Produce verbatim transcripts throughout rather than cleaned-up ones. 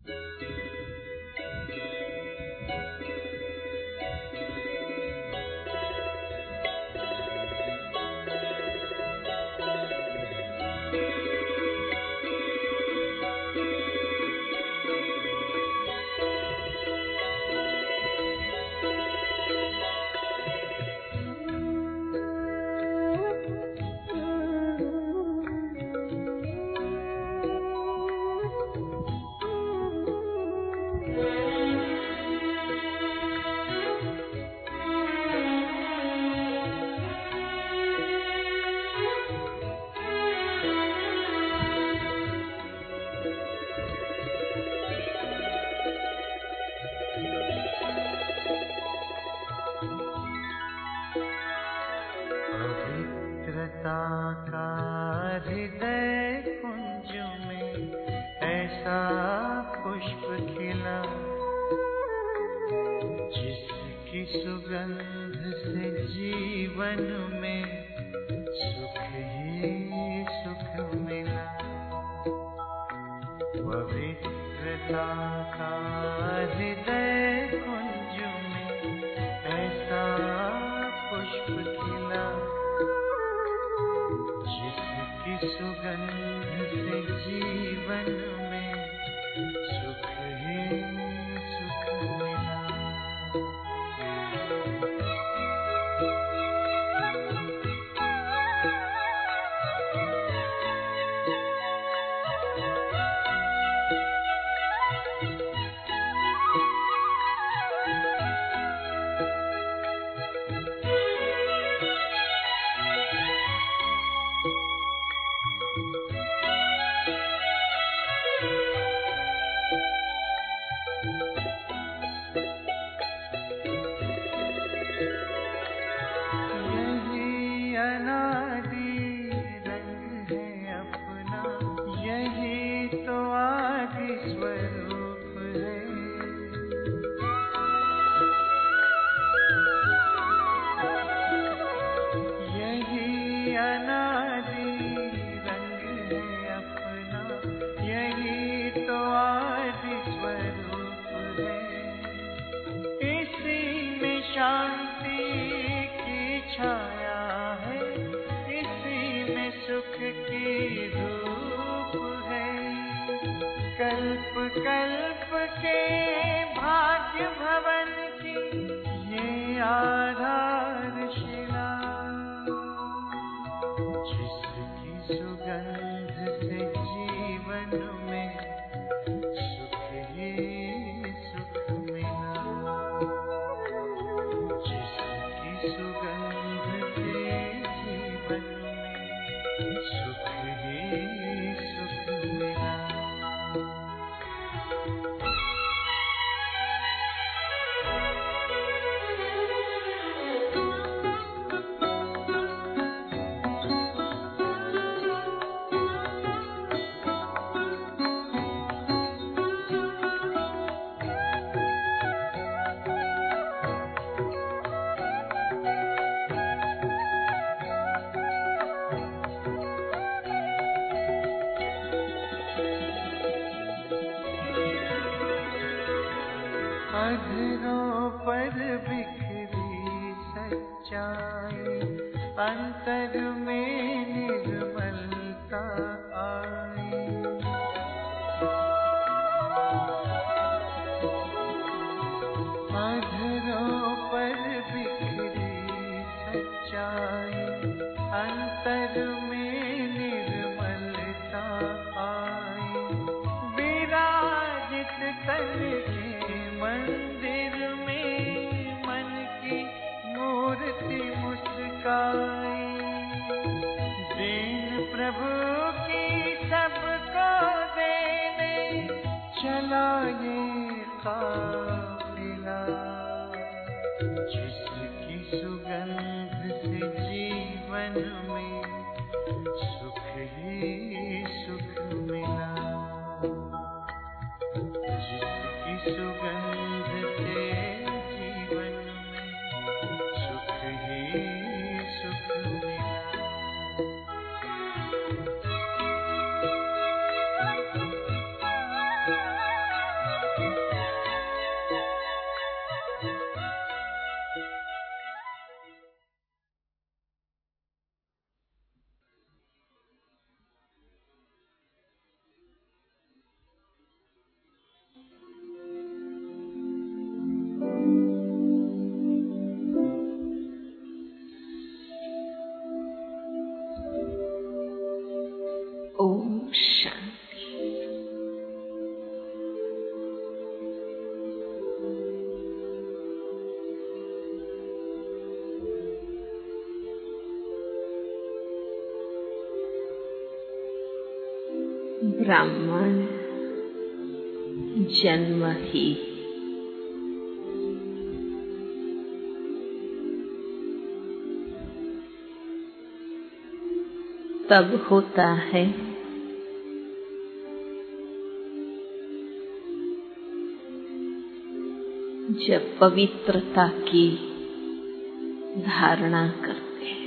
पवित्रता का हृदय कुंज में ऐसा पुष्प खिला, जिसकी सुगंध से जीवन में सुख ही सुख मिला। पवित्रता का हृदय कुंज में ऐसा पुष्प खिला, जिसकी सुगंध से जीवन में सुख ही सुख मिला। शांति की छाया है, इसी में सुख की धूप है। कल्प कल्प के भाग्य भवन की ये आधारशिला, जिसकी सुगंध से जीवन में सुख ही सुख मिला। सुगंध से जीवन में सुख ही सुख मिला। अधरों पर बिखरी सच्चाई, अंतर में निर्मलता आई। अधरों पर बिखरी सच्चाई, अंतर में निर्मलता आई। विराजित तन के मंदिर में मन की मूर्ति मुस्काई। दीन प्रभु की सबको देने चला ये काफिला, जिसकी सुगंध से जीवन में सुख ही सुख मिला। जिसकी सुगंध से जीवन में सुख ही सुख मिला। ब्राह्मण जन्म ही तब होता है जब पवित्रता की धारणा करते हैं।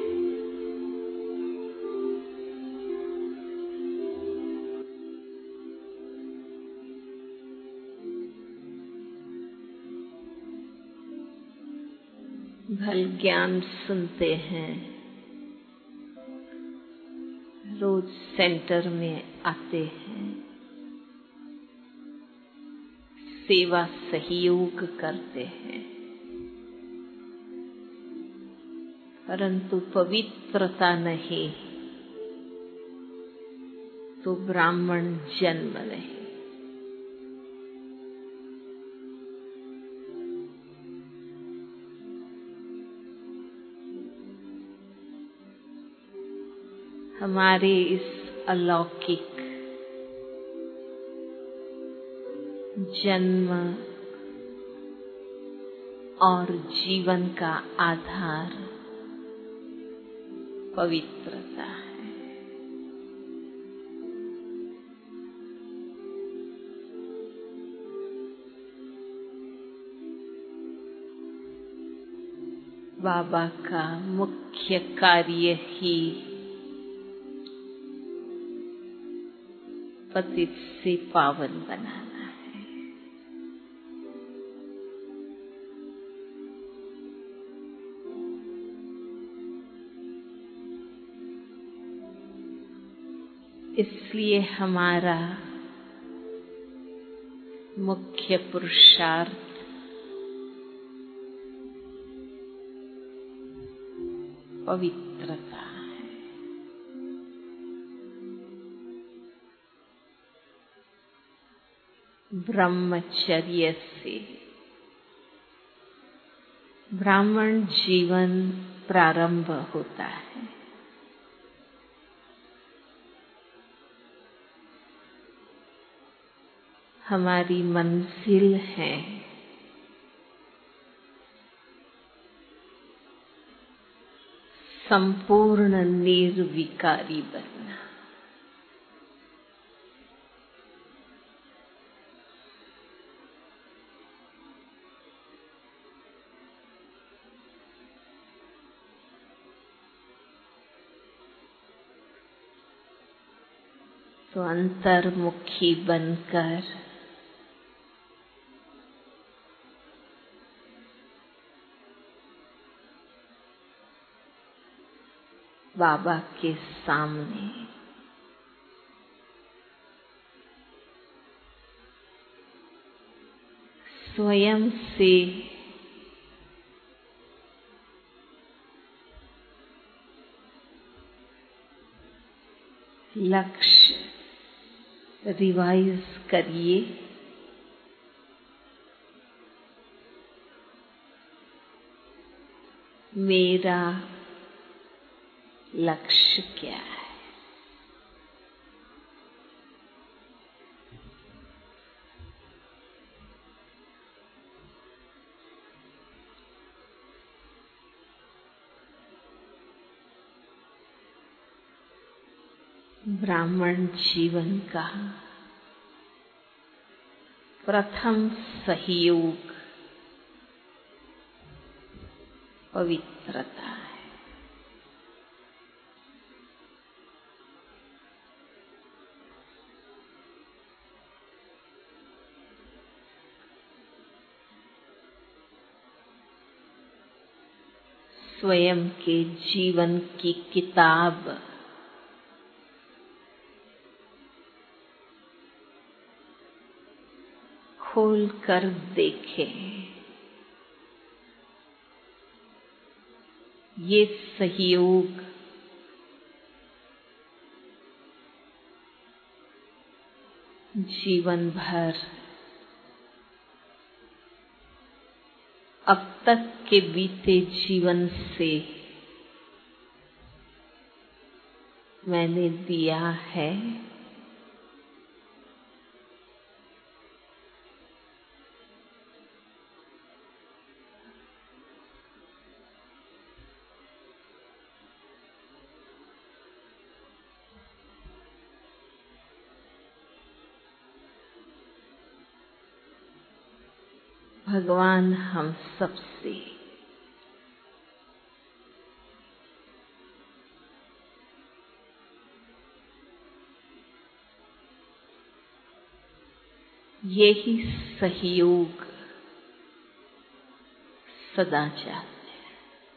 भल ज्ञान सुनते हैं, रोज सेंटर में आते हैं, सेवा सहयोग करते हैं, परंतु पवित्रता नहीं तो ब्राह्मण जन्म नहीं। हमारे इस अलौकिक जन्म और जीवन का आधार पवित्रता है। बाबा का मुख्य कार्य ही पतित से पावन बनाना है। इसलिए हमारा मुख्य पुरुषार्थ पवित्रता है। ब्रह्मचर्य से ब्राह्मण जीवन प्रारंभ होता है। हमारी मंजिल है संपूर्ण निर्विकारी बनना। तो अंतर्मुखी बनकर बाबा के सामने स्वयं से लक्ष्य रिवाइज करिए। मेरा लक्ष्य क्या है? ब्राह्मण जीवन का प्रथम सहयोग पवित्रता है। स्वयं के जीवन की किताब खोल कर देखें। ये सहयोग जीवन भर अब तक के बीते जीवन से मैंने दिया है भगवान हम सबसे यही सहयोग सदा चाहते हैं।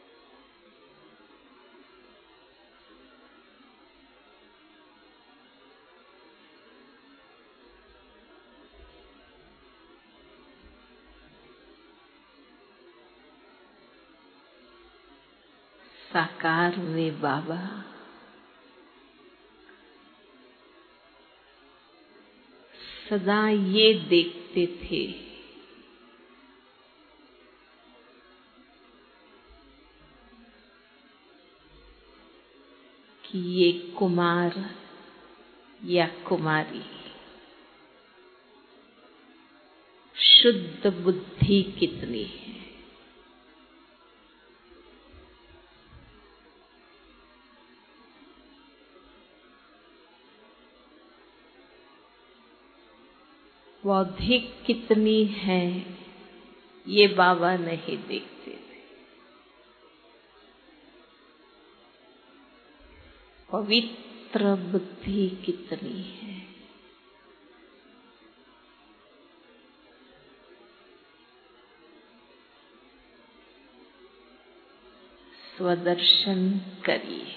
साकार में बाबा सदा ये देखते थे कि ये कुमार या कुमारी शुद्ध बुद्धि कितनी है। बौद्धिक कितनी है ये बाबा नहीं देखते थे। पवित्र बुद्धि कितनी है, स्वदर्शन करिए।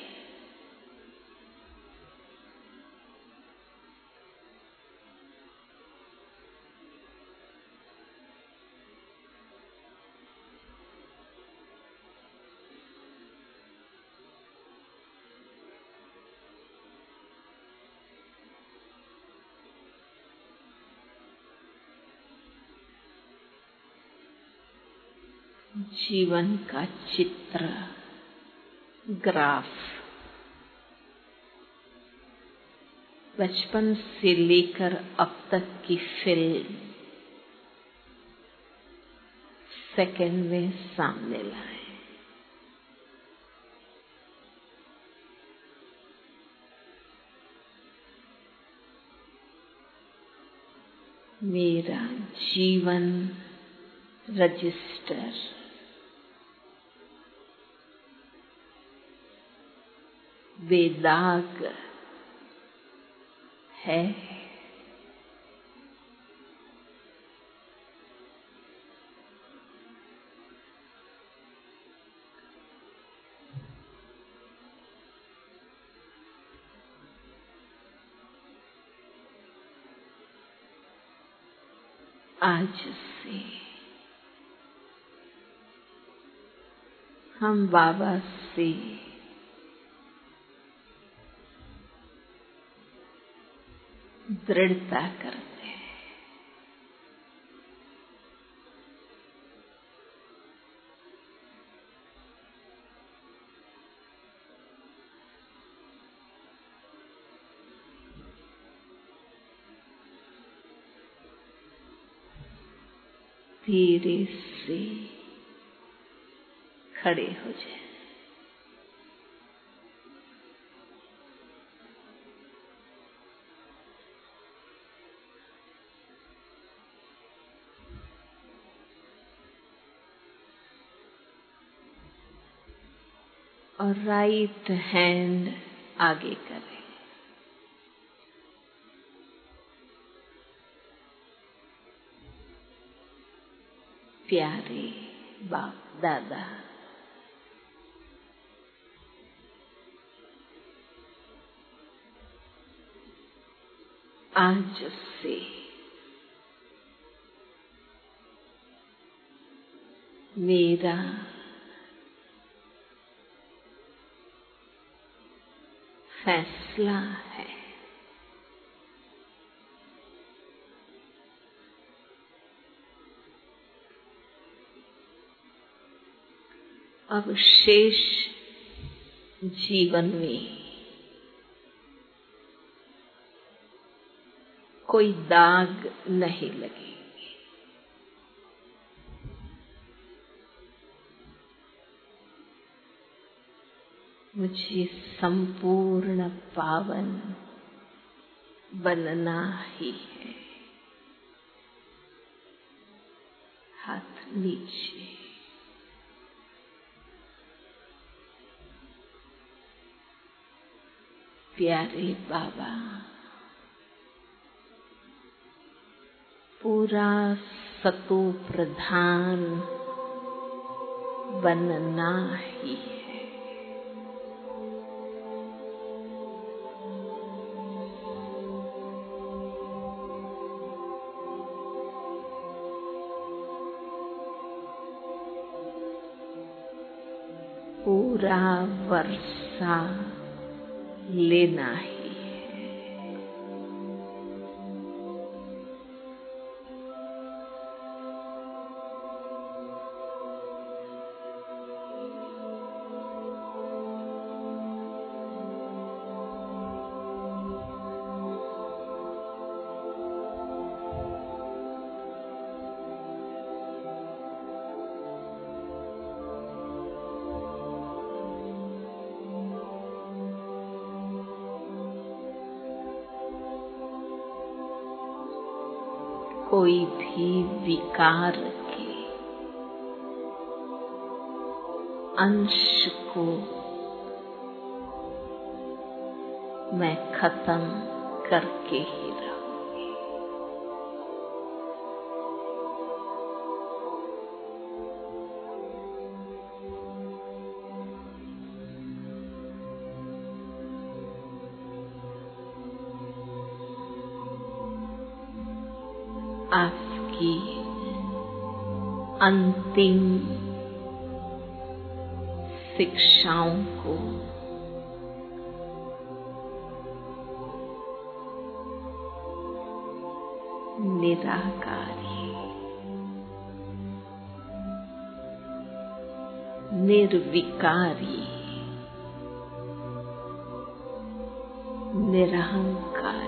जीवन का चित्र, ग्राफ बचपन से लेकर अब तक की फिल्म सेकंड में सामने लाए। मेरा जीवन रजिस्टर बेदाग है। आज से हम बाबा से दृढ़ता करते हैं। धीरे से खड़े हो जाए। और राइट हैंड आगे करें। प्यारे बाप दादा, आज से मेरा फैसला है अब शेष जीवन में कोई दाग नहीं लगेंगे। मुझे संपूर्ण पावन बनना ही है। हाथ नीचे, प्यारे बाबा, पूरा सतो प्रधान बनना ही है। पूरा वर्षा लेना ही है। कोई भी विकार के अंश को मैं खत्म करके ही रहूंगी। आपकी अंतिम शिक्षाओं को निराकारी, निर्विकारी, निरहंकारी,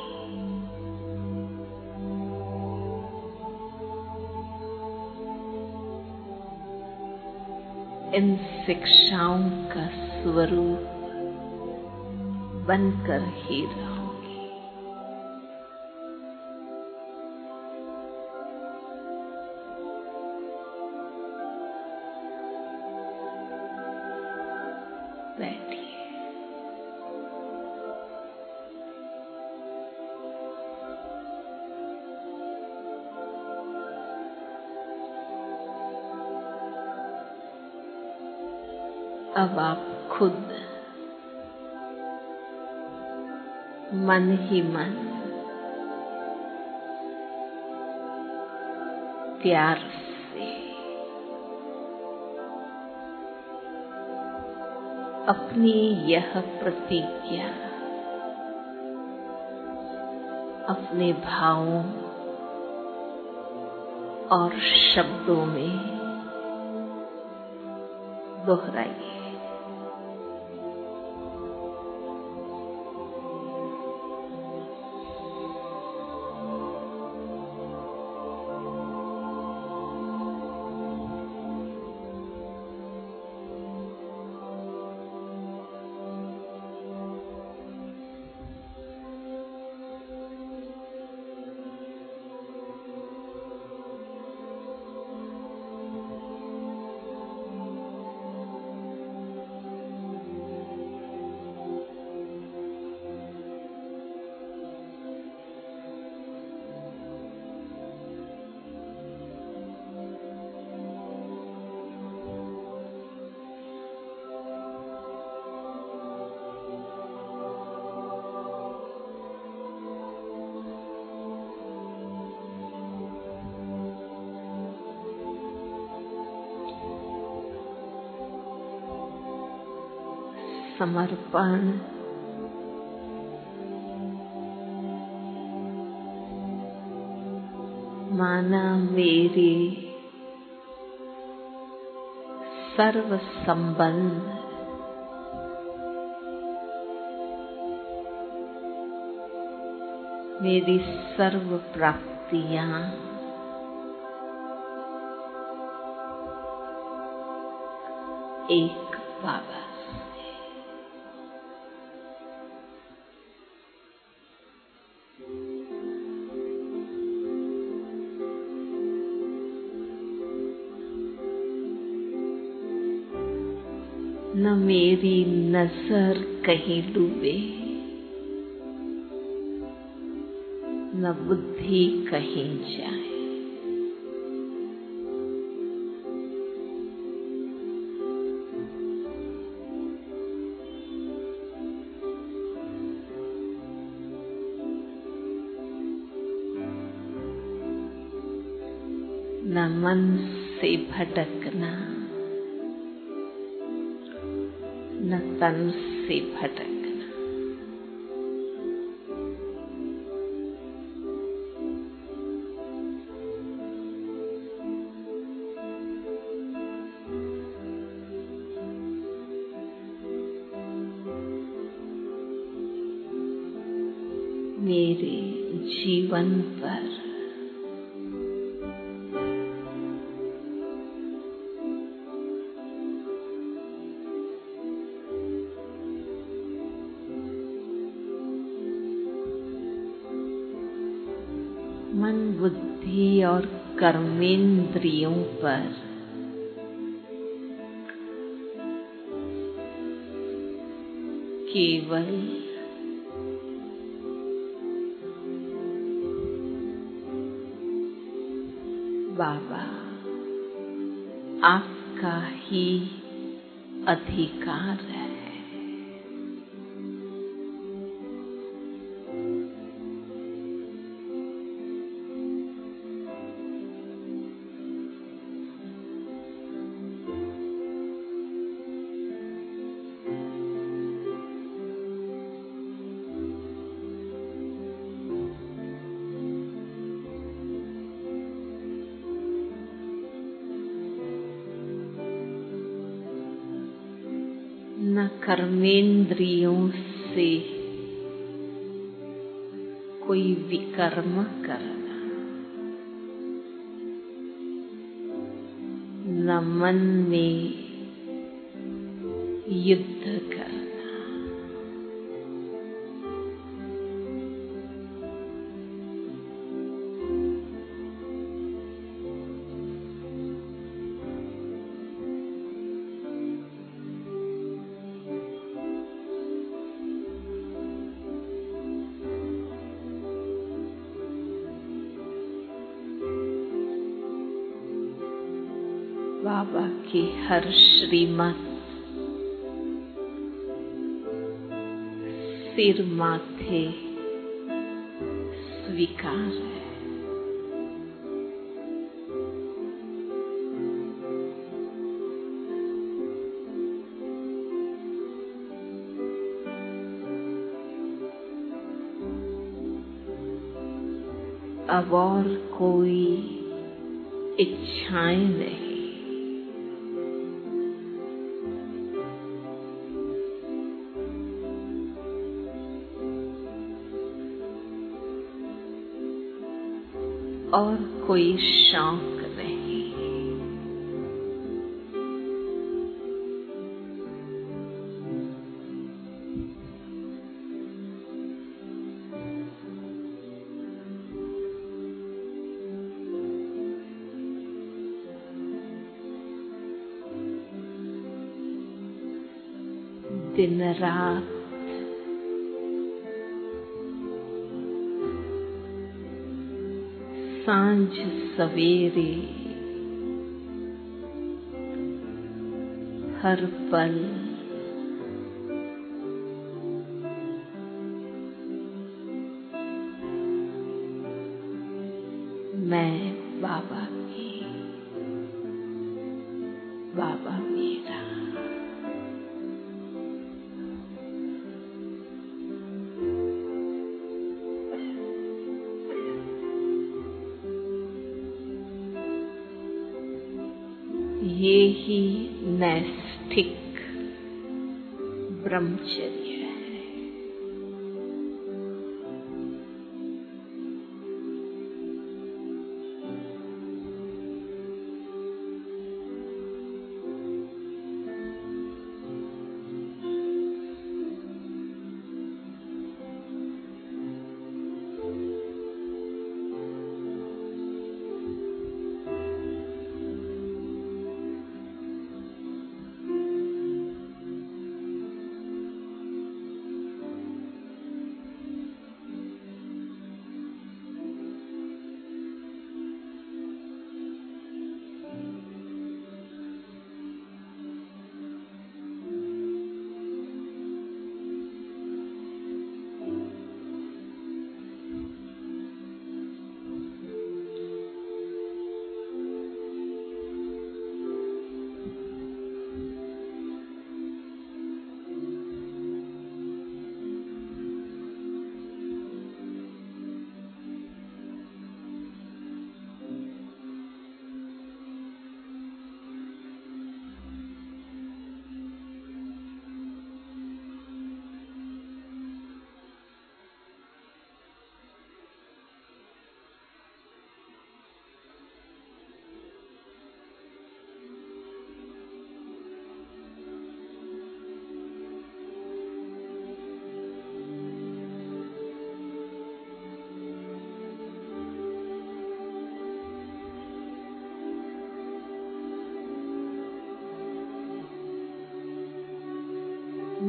इन शिक्षाओं का स्वरूप बनकर ही रहूंगी। बैठिए। अब आप खुद मन ही मन प्यार से अपनी यह प्रतिज्ञा अपने भावों और शब्दों में दोहराइए। समर्पण माना मेरे सर्व संबंध मेरी सर्व प्राप्तियां एक बाबा से। न मेरी नजर कहीं डूबे, न बुद्धि कहीं जाए। न मन से भटकना, न तन से भटकना। मेरे जीवन पर मन, बुद्धि और कर्मेंद्रियों पर केवल बाबा आपका ही अधिकार है। न कर्मेंद्रियों से कोई विकर्म करना, न मन में युद्ध करना। बाबा की हर श्रीमत सिर माथे स्वीकार है। अब और कोई इच्छाएं नहीं, और कोई शौक नहीं। दिन रात सांझ सवेरे हर पल मैं बाबा की, बाबा मेरा। ये ही नैष्ठिक ब्रह्मचर्य है।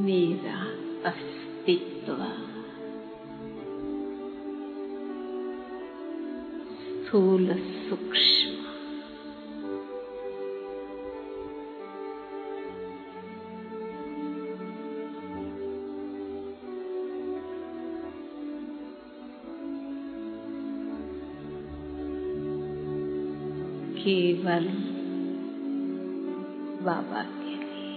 मेरा अस्तित्व स्थूल सूक्ष्म केवल बाबा के लिए।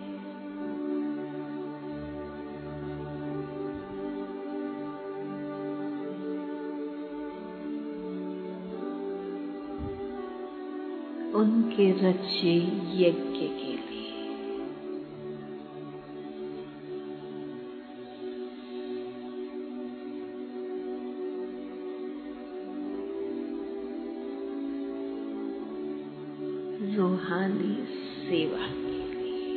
उनके रचे यज्ञ के लिए। रूहानी सेवा के लिए।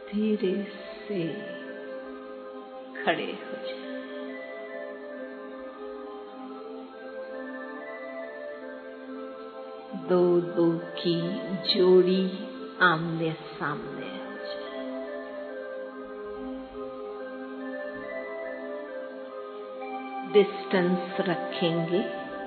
धीरे से खड़े हो जाए। दो दो की जोड़ी आमने सामने हो जाए। डिस्टेंस रखेंगे।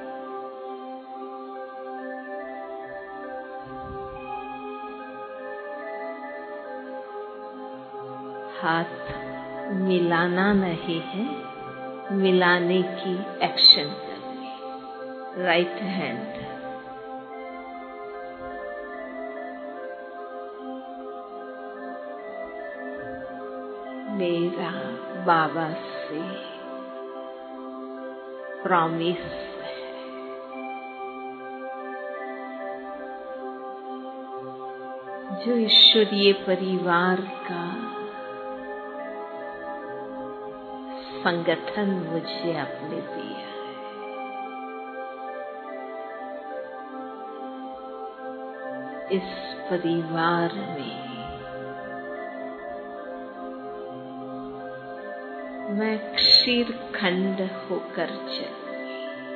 हाथ मिलाना नहीं है, मिलाने की एक्शन करनी। राइट हैंड मेरा बाबा से प्रॉमिस है, जो ईश्वरीय परिवार का संगठन मुझे आपने दिया है, इस परिवार में मैं क्षीर खंड होकर चलूंगी।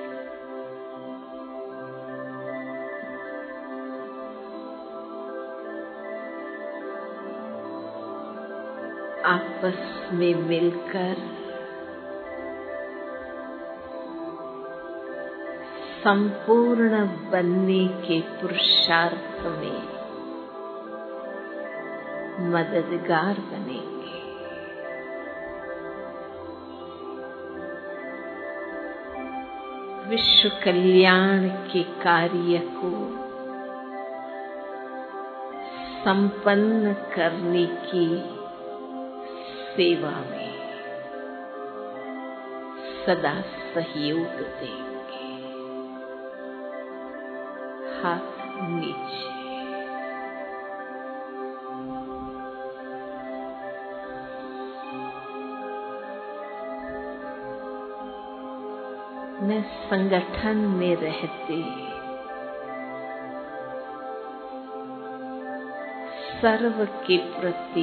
आपस में मिलकर संपूर्ण बनने के पुरुषार्थ में मददगार बनेंगे। विश्व कल्याण के कार्य को संपन्न करने की सेवा में सदा सहयोग देंगे। हाथ नीचे, मैं संगठन में रहते सर्व के प्रति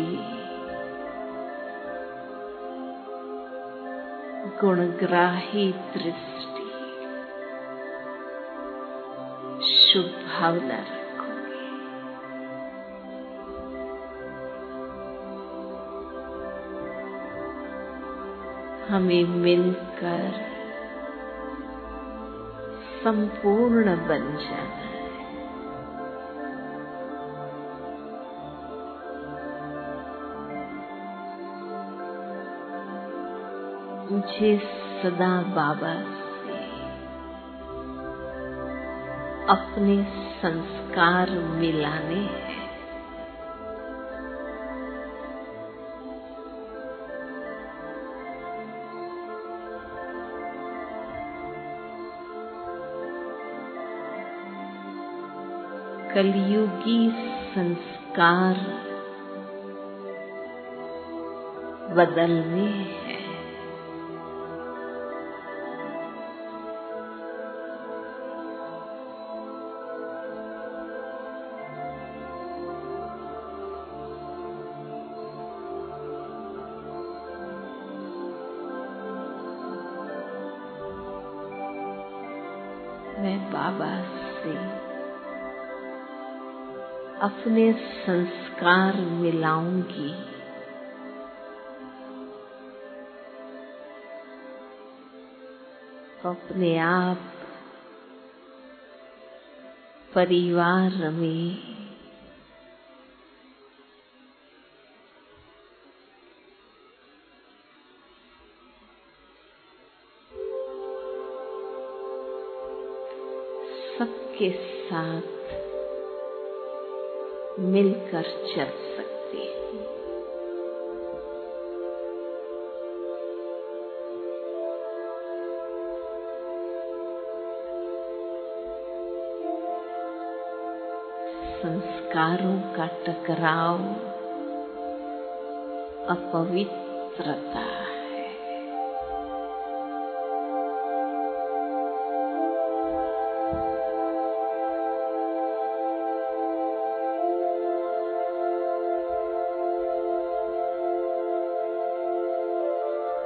गुणग्राही दृष्टि, शुभ भावना रखूंगी। हमें मिलकर संपूर्ण बन जाना है। मुझे सदा बाबा से अपने संस्कार मिलाने हैं। कलयुगी संस्कार बदलने हैं। मैं बाबा से अपने संस्कार मिलाऊंगी। अपने आप परिवार में सबके साथ मिलकर चल सकती हूँ। संस्कारों का टकराव अपवित्रता है।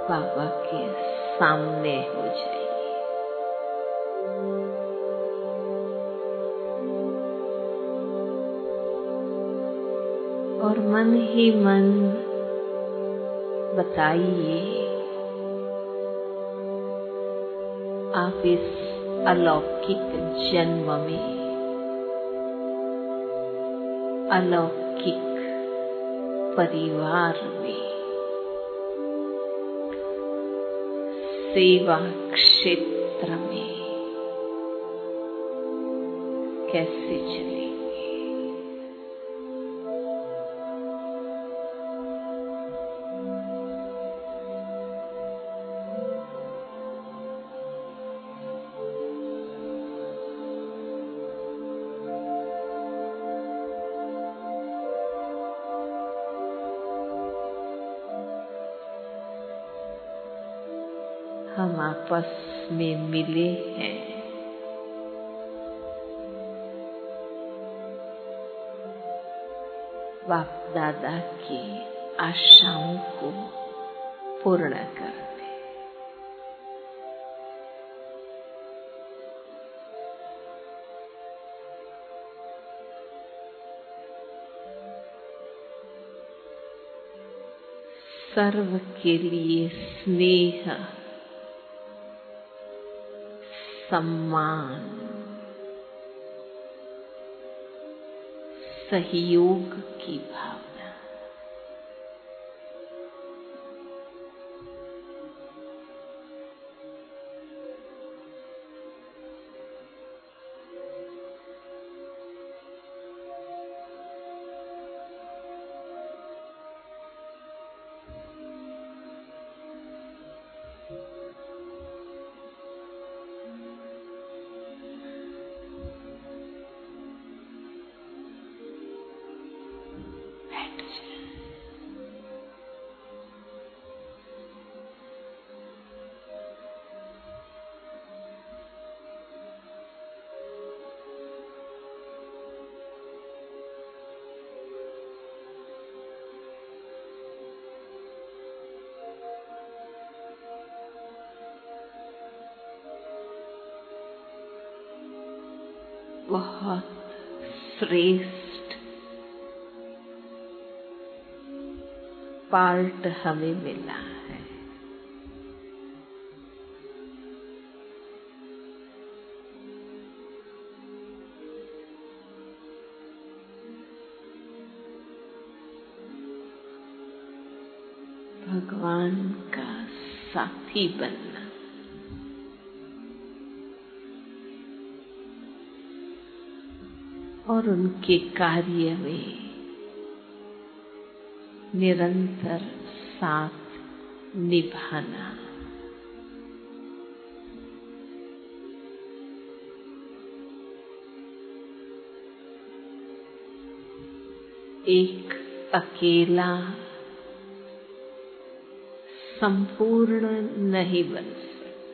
बाबा के सामने हो जाइए। और मन ही मन बताइए, आप इस अलौकिक जन्म में अलौकिक परिवार में सेवा क्षेत्र में कैसे चलेंगे। हम आपस में मिले हैं, बाप दादा की आशाओं को पूर्ण करने। सर्व के लिए स्नेह, सम्मान, सहयोग की भावना। बहुत श्रेष्ठ पार्ट हमें मिला है। भगवान का साथी बनना, और उनके कार्य में निरंतर साथ निभाना। एक अकेला संपूर्ण नहीं बन सकता।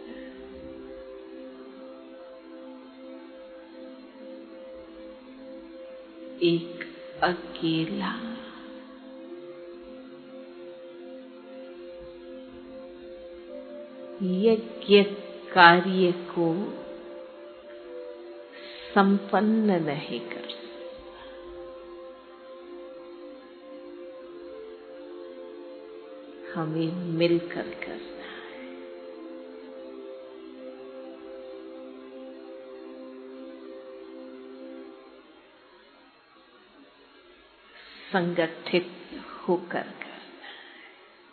एक अकेला यज्ञ कार्य को संपन्न नहीं कर सकता। हमें मिलकर करना है। संगठित होकर करना है।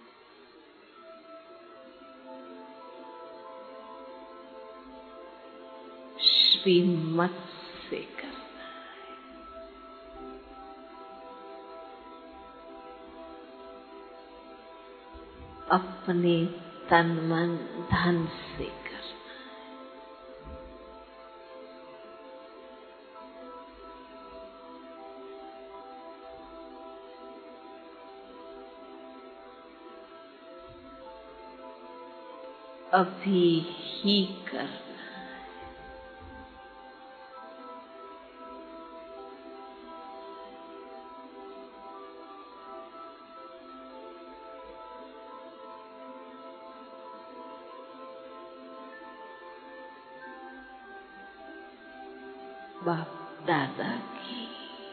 श्रीमत से करना है। अपने तन मन धन से करना। अभी ही करना। बाप दादा की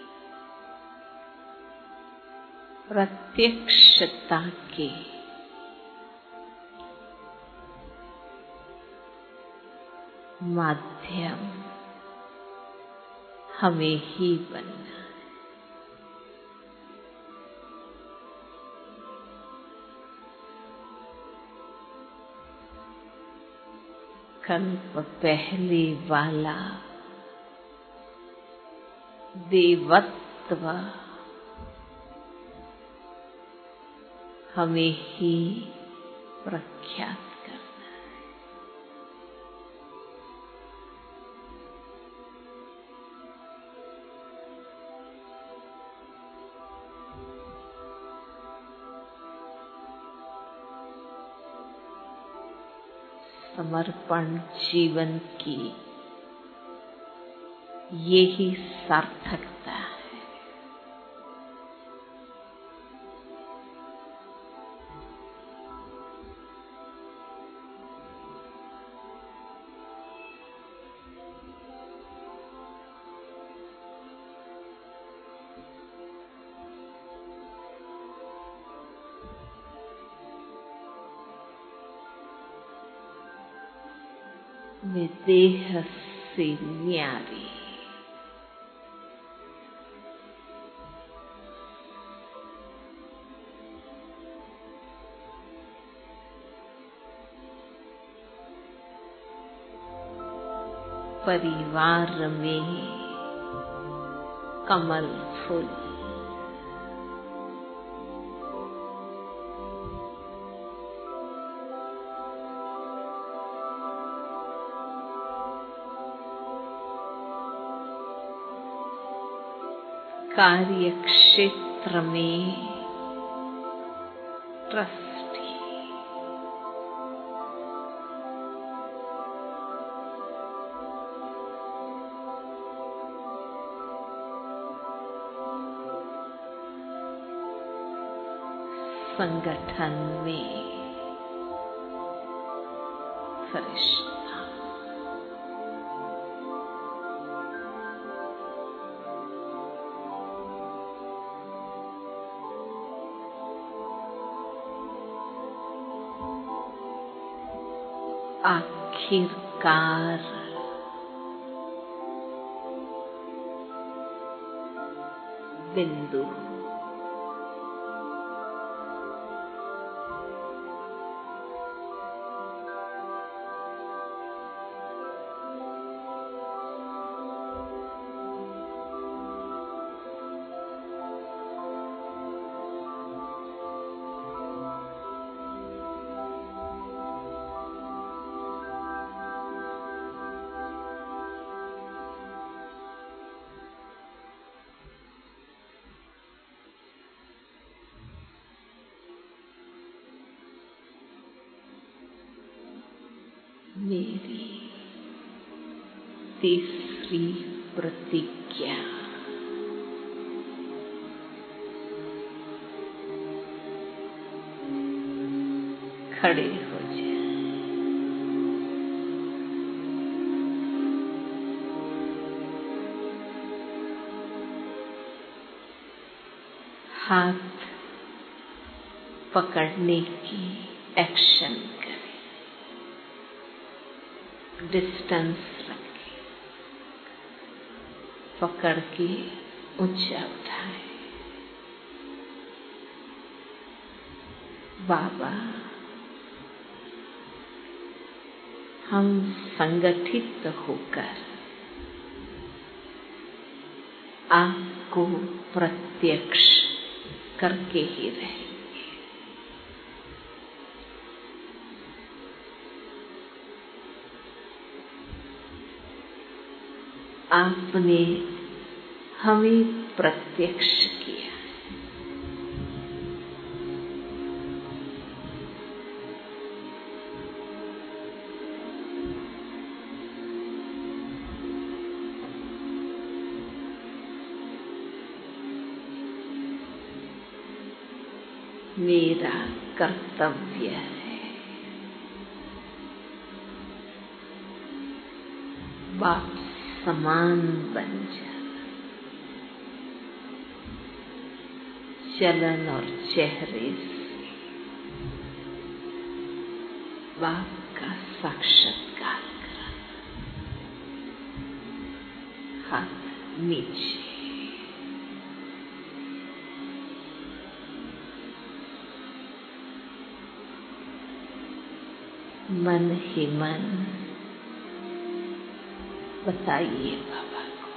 प्रत्यक्षता के माध्यम हमें ही बनना। कल्प पहले वाला देवत्व हमें ही प्रख्यात करना है। समर्पण जीवन की यही सार्थकता है। मैं देह से न्यारी परिवार में कमल फूल, कार्य क्षेत्र में ट्रस्टी, संगठन में फरिश्ता, आखिरकार बिंदु, मेरी तीसरी प्रतिज्ञा, खड़े हो जाए। हाथ पकड़ने की एक्शन करें, डिस्टेंस रखें, पकड़ के ऊंचा उठाएं। बाबा, हम संगठित होकर आपको प्रत्यक्ष करके ही रहेंगे। आपने हमें प्रत्यक्ष किया, मेरा कर्तव्य है बाप समान बन जा। चलन और चेहरे से बाप का साक्षात्कार करा। हाथ नीचे, मन ही मन बताइए बाबा को,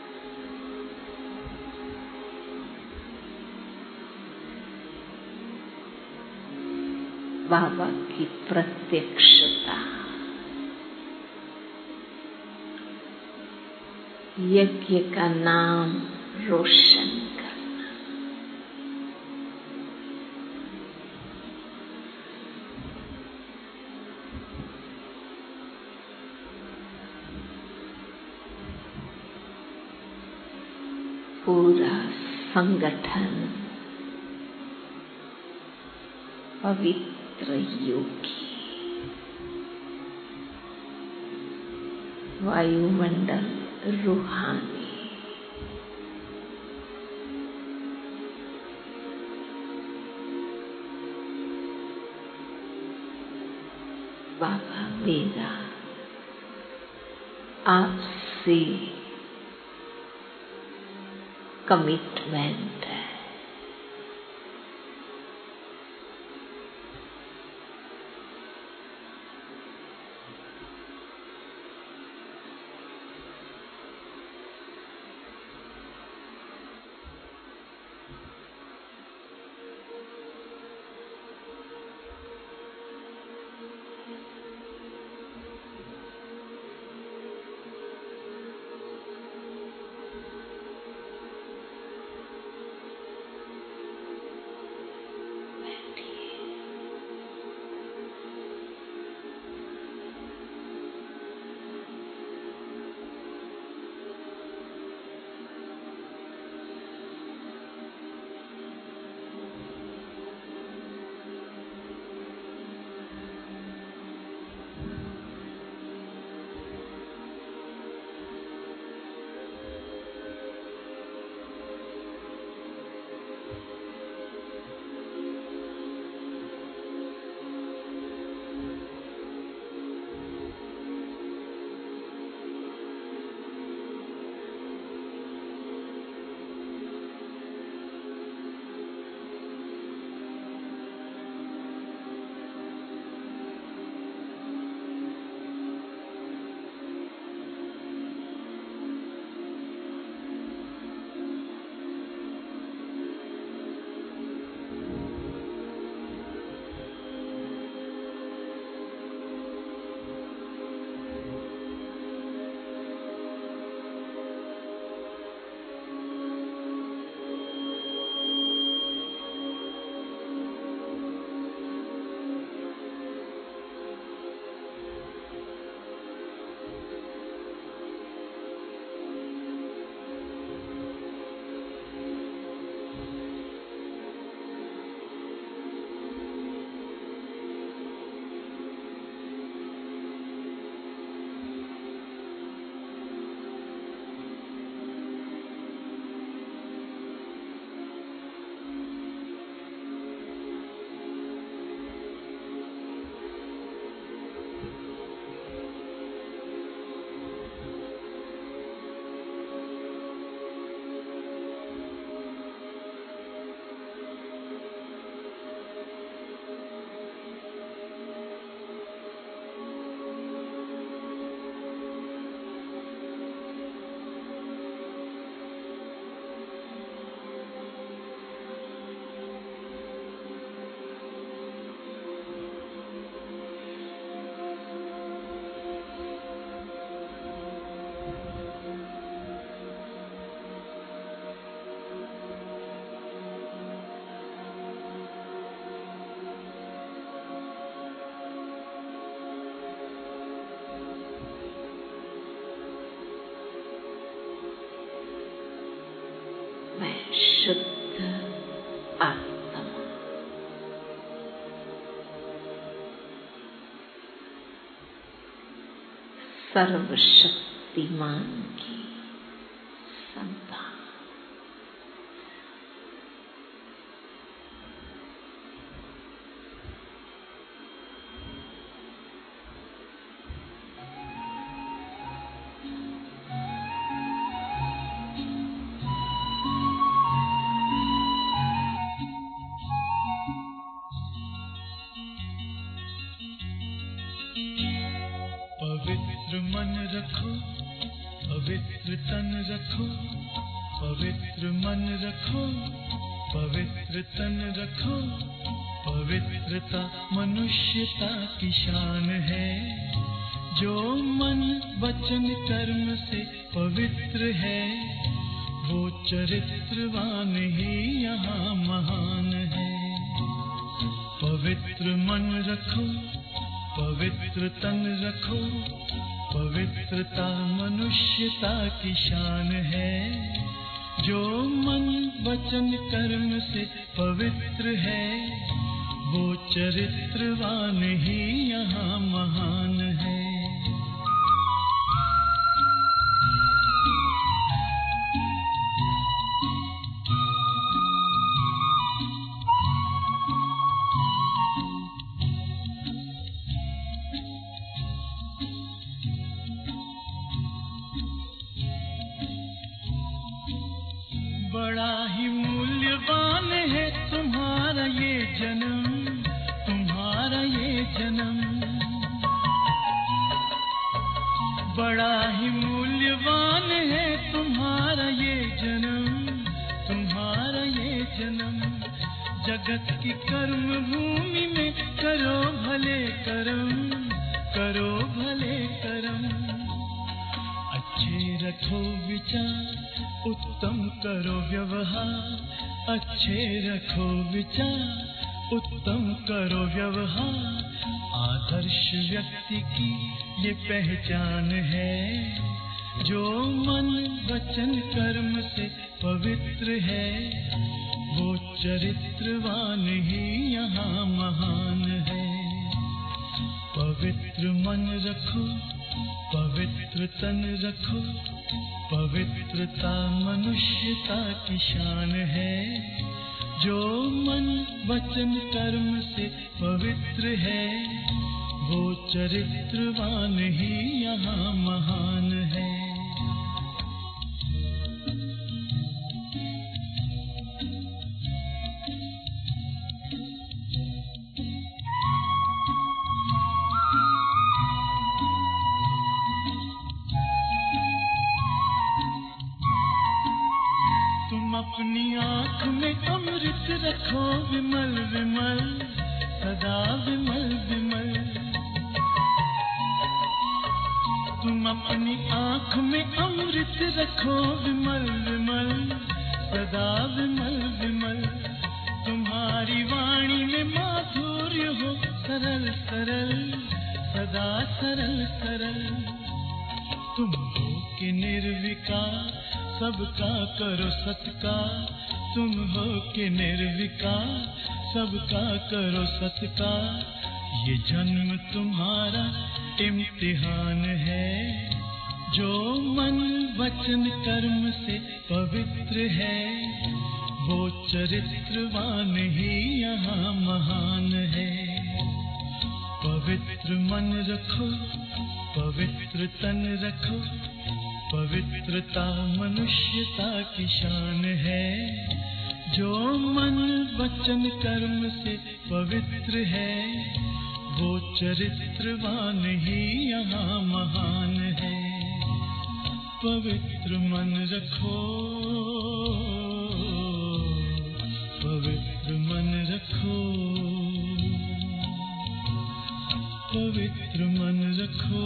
बाबा की प्रत्यक्षता, यज्ञ का नाम रोशन करना। पूरा संगठन पवित्र योगी, वायुमंडल रूहानी, बाबा मेरा आपसे कमिटमेंट है। शुद्ध आत्मा, सर्वशक्तिमान, शक्तिमान की संतान। पवित्र मन रखो, पवित्र तन रखो, पवित्र मन रखो, पवित्र तन रखो। पवित्रता मनुष्यता की शान है। जो मन वचन कर्म से पवित्र है, वो चरित्रवान ही यहाँ महान है। पवित्र मन रखो, पवित्र तन रखो, पवित्रता मनुष्यता की शान है। जो मन वचन कर्म से पवित्र है, वो चरित्रवान ही यहाँ महान है। बड़ा ही मूल्यवान है तुम्हारा ये जन्म, तुम्हारा ये जन्म। बड़ा ही मूल्यवान है तुम्हारा ये जन्म, तुम्हारा ये जन्म। जगत की कर्म भूमि में करो भले कर्म, करो भले कर्म। अच्छे रखो विचार, उत्तम करो व्यवहार। अच्छे रखो विचार, उत्तम करो व्यवहार। आदर्श व्यक्ति की ये पहचान है। जो मन वचन कर्म से पवित्र है, वो चरित्रवान ही यहाँ महान है। पवित्र मन रखो, पवित्र तन रखो, पवित्रता मनुष्यता की शान है। जो मन वचन कर्म से पवित्र है, वो चरित्रवान ही यहाँ महान है। अपनी आँख में अमृत रखो विमल विमल, सदा विमल विमल। तुम अपनी आँख में अमृत रखो विमल विमल, सदा विमल विमल। तुम्हारी वाणी में माधुर्य हो सरल सरल, सदा सरल सरल। तुम हो के निर्विकार, सबका करो सत्कार। तुम हो के निर्विकार, सबका करो सत्कार। ये जन्म तुम्हारा इम्तिहान है। जो मन वचन कर्म से पवित्र है, वो चरित्रवान ही यहाँ महान है। पवित्र मन रखो, पवित्र तन रखो, पवित्रता मनुष्यता की शान है। जो मन वचन कर्म से पवित्र है, वो चरित्रवान ही यहाँ महान है। पवित्र मन रखो, पवित्र मन रखो, पवित्र मन रखो,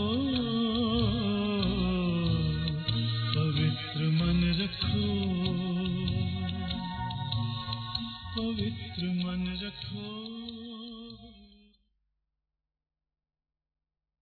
पवित्र मन रखो, पवित्र मन रखो।